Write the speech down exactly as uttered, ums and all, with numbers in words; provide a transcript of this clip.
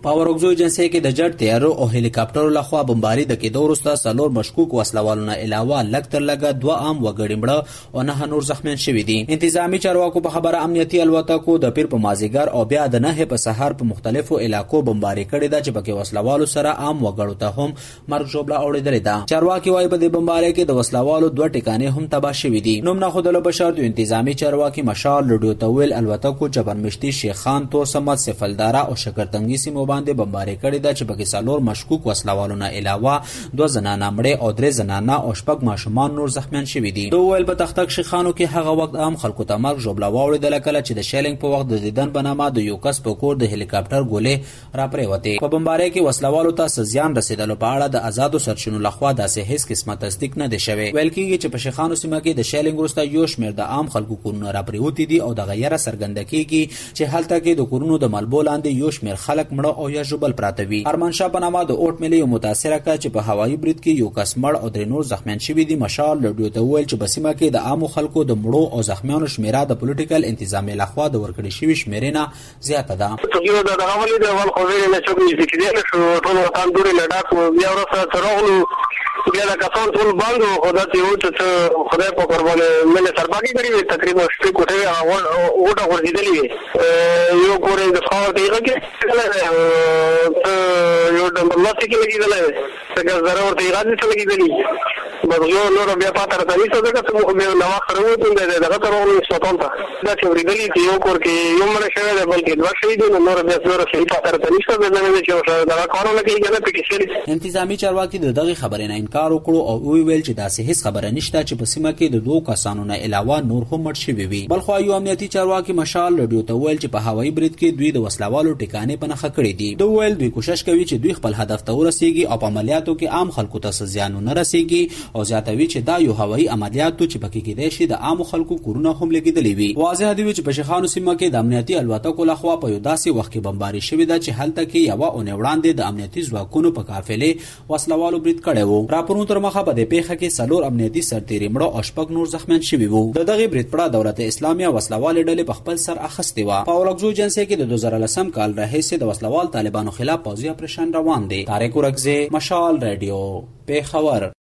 په ورغزو ایجنسی کې د جټ تیارو او هلیکاپټرو لخوا بمباری د کېدو وروسته څلور مشکوک وسلوالو نه علاوه لږ تر لږه دوه عام وګړي مړه او نه نور زخمیان شوي دي. انتظامی چارواکو په خبره امنیتي الوتکو د پیر په مازیګر او بیا د نهه په سحر په مختلفو علاقو بمباری کړې ده چې پکې وسلوالو سره عام وګړو ته هم مرګ ژوبله اوړېدلې ده. چارواکي وايي په دې بمباری کې د وسلوالو دوه ټکانې هم تباه شوي دي. نوم نه ښودلو بشر د انتظامی چارواکي مشال رډیو ته ویل الوتکو جبرمشتي شیخان تور سمت سفلداره او شکرتنګي سیمو باندې بمباری کړې ده چې پکې څلور مشکوک وسلوالو نه علاوه دوه زنانه مړې او درې زنانه او شپږ ماشومان نور زخمیان شوي دي. دوی ویل په تختک شیخانو کې هغه وخت عام خلکو ته مرګ ژوبله واوړېدله کله چې د شیلینګ په وخت د دیدن په نامه د یو کس په کور د هلیکاپټر ګولې راپرېوتې. په بمباری کې وسلوالو ته څه زیان رسېدلو په اړه د آزادو سرچینو لخوا داسې هیڅ قسمه تصدیق نه دی شوی. ویل کېږي چې په شیخانو سیمه کې د شیلینګ وروسته یو شمېر د عام خلکو کورونه راپرېوتي دي او دغه یره څرګنده کېږي چې هلته کې د کورونو د ملبو لاندې یو شمېر خلک مړه او یا ژوبل پراته وي. ارمانشاه په نامه د اوټ ملي یو متاثره کړه چې په هوایي برید کې یو کس مړ او درې نور زخمیان شوي دي. مشال رډیو ته وویل چې په سیمه کې د عامو خلکو د مړو او زخمیانو شمېره د پولیټیکل انتظامیې لخوا د ورکړې شوي شمېرې نه زیاته ده. بیا د کسان ټول بند وو خو داسې و چې خدای په قربان مې سرباګي کړې وې تقریبا شپې کوټې غوټه غورځېدلې وې. یو کور یې د خاور طریقه کې یو ډمبر لاسې کې لګېدلی دی د ګزدره ورته یې غازې ته لګېدلي بغیو نور بیا پاته راته نیسه ځکه چې موږ بیا نواخ سره ووتو دی دغه ته راغلو اسپتال ته داسې اورېدلي چې یو کور کې یو مړه شوی دی بلکې دوه شوي دي نو نور بیا نوره صحیح پاته راته نیسه بیا نه چې دغه کارونه کوي که نه پکې شوي. انتظامي چارواکي د دغې خبرې نه انکار وکړو او وویل چې داسې هیڅ خبره نشته چې په سیمه کې د دوو کسانو نه علاوه نور هم مړ شوي وي. بلخوا یو امنیتي چارواکي مشال رډیو ته وویل چې په هوایي برید کې دوی د وسلوالو ټکانې په نښه کړي دي. دوی وویل دوی کوشش کوي چې دوی خپل هدف ته ورسیږي او په عملیاتو کې عام خلکو ته څه زیان ونه رسیږي او زیاتوي چې دا یو هوایي عملیاتو چې پکې کېدای شي د عامو خلکو کورونه هم لګېدلي وي. واضح دی چې په شیخانو سیمه کې د امنیتي الوتکو لخوا په یو داسې وخت کې بمباري شوې ده چې هلته کې یوه اونۍ وړاندې د امنیتي ځواکونو په قافلې وسلوالو برید کړی و. راپورونو تر مخه په دې پیښه کې څلور امنیتي سرتېري مړه او شپږ نور زخمیان شوي وو. د دغې برید پړه دولت اسلامي وسلوالې ډلې په خپل سر اخیستې وه. په اورکزو ایجنسۍ کې د دوه زره لسم کال راهیسې د وسلوال طالبانو خلاف پوځي اپریشن روان دی. طارق اورکزی، مشال رادیو، پېښور.